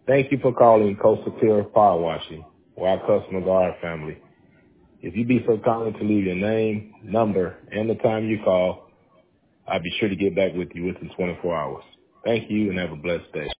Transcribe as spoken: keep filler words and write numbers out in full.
Thank you for calling Coastal Clear Power Washing, where our customers are our family. If you be so kind to leave your name, number, and the time you call, I'll be sure to get back with you within twenty-four hours. Thank you and have a blessed day.